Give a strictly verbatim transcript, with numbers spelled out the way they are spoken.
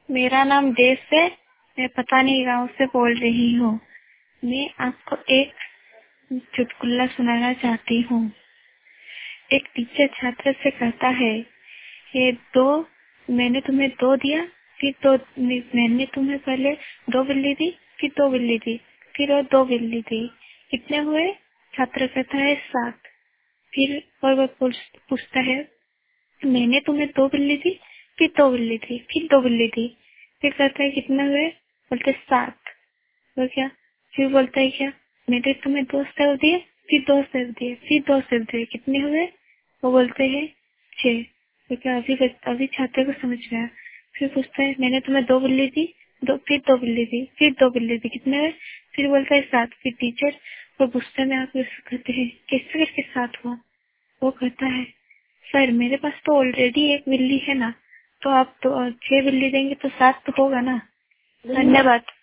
मेरा नाम देश है। मैं पता नहीं गाँव से बोल रही हूँ। मैं आपको एक चुटकुला सुनाना चाहती हूँ। एक टीचर छात्र से कहता है, ये दो मैंने तुम्हें दो दिया, फिर दो मैंने तुम्हें पहले दो बिल्ली दी, फिर दो बिल्ली दी, फिर और दो बिल्ली दी, कितने हुए? छात्र कहता है सात। फिर और वो पूछ- पूछता है, मैंने तुम्हें दो बिल्ली दी, फिर दो बिल्ली दी, फिर दो बिल्ली दी, फिर कहता है कितना हुए? बोलते सात। तो क्या? फिर बोलता है क्या, मैंने तुम्हें दो सेव दिए, फिर दो सेव दिए, फिर दो सेव दिए, कितने हुए? वो बोलते हैं छह। तो क्या अभी अभी छात्र को समझ में आया। फिर पूछता है, मैंने तुम्हें दो बिल्ली दी, दो फिर दो बिल्ली दी, फिर दो बिल्ली दी, कितने हुए? फिर बोलता है सात। फिर टीचर वो गुस्से में आकर कहते हैं, कैसे करके सात हुआ? वो कहता है, सर मेरे पास तो ऑलरेडी एक बिल्ली है ना, तो आप तो छह बिल्ली देंगे तो सात तो होगा ना। धन्यवाद।